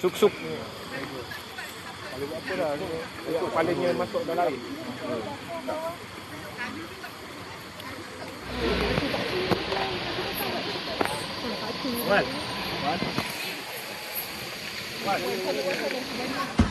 Suk-suk. Kalau buat apa dah, ikut palingnya masuk dalam air. Wan.